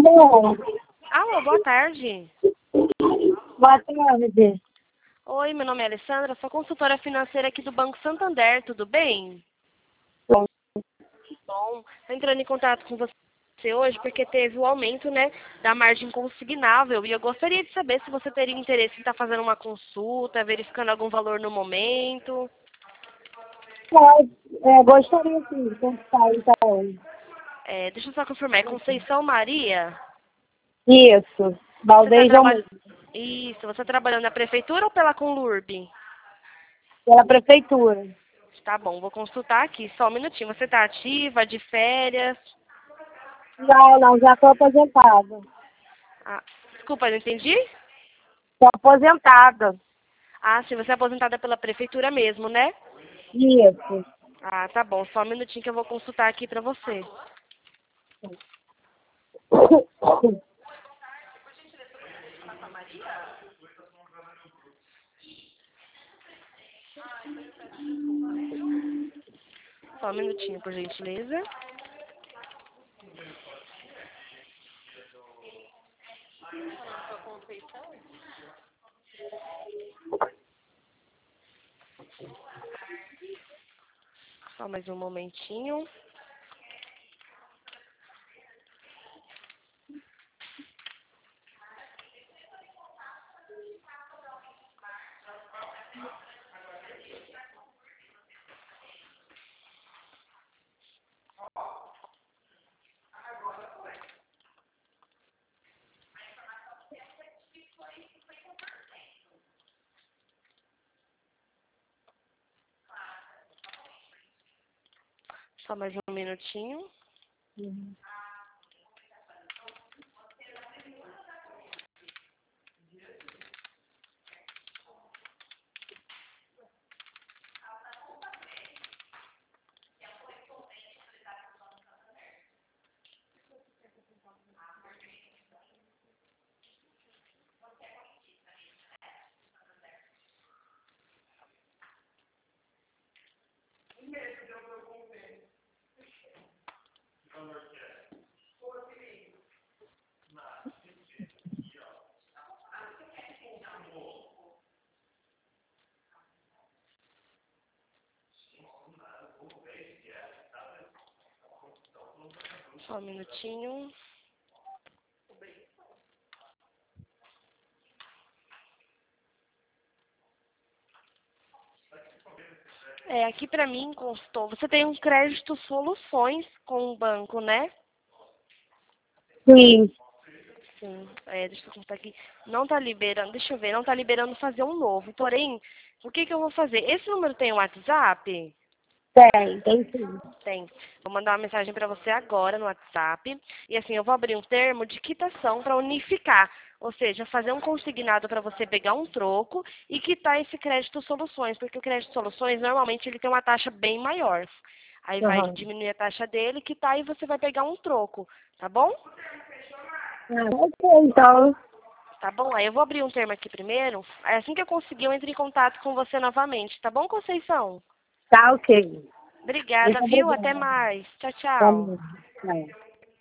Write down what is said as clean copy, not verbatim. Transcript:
Alô? Alô, boa tarde. Boa tarde. Oi, meu nome é Alessandra, sou consultora financeira aqui do Banco Santander, tudo bem? Bom, Bom, tô entrando em contato com você hoje porque teve o aumento, né, da margem consignável e eu gostaria de saber se você teria interesse em estar fazendo uma consulta, verificando algum valor no momento. gostaria sim de conquistar então. Deixa eu só confirmar, é Conceição Maria? Isso, Você está Valdeir trabalhando... Almeida, Isso, você tá trabalhando na prefeitura ou pela Conlurb? pela prefeitura. Tá bom, vou consultar aqui, só um minutinho. Você tá ativa, de férias? Não, já estou aposentada. Ah, desculpa, não entendi? Estou aposentada. Ah, sim, você é aposentada pela prefeitura mesmo, né? Isso. Ah, tá bom, só um minutinho que eu vou consultar aqui pra você. Só um minutinho, por gentileza. Só mais um momentinho. Só mais um minutinho. Só um minutinho. Aqui pra mim constou. Você tem um crédito soluções com o banco, né? Sim. Sim, deixa eu contar aqui. Não tá liberando, deixa eu ver, não tá liberando fazer um novo. Porém, o que que eu vou fazer? Esse número tem um WhatsApp? Tem sim. Tem. Vou mandar uma mensagem para você agora no WhatsApp. E assim, eu vou abrir um termo de quitação para unificar. Ou seja, fazer um consignado para você pegar um troco e quitar esse crédito soluções. Porque o crédito soluções, normalmente, ele tem uma taxa bem maior. Aí vai Aham. diminuir a taxa dele, quitar e você vai pegar um troco. Tá bom? Ok, então. Tá bom? Aí eu vou abrir um termo aqui primeiro. Aí assim que eu conseguir, eu entro em contato com você novamente. Tá bom, Conceição? Tá ok. Obrigada, Muito viu? Até obrigada. mais. Tchau, tchau. Vamos. É.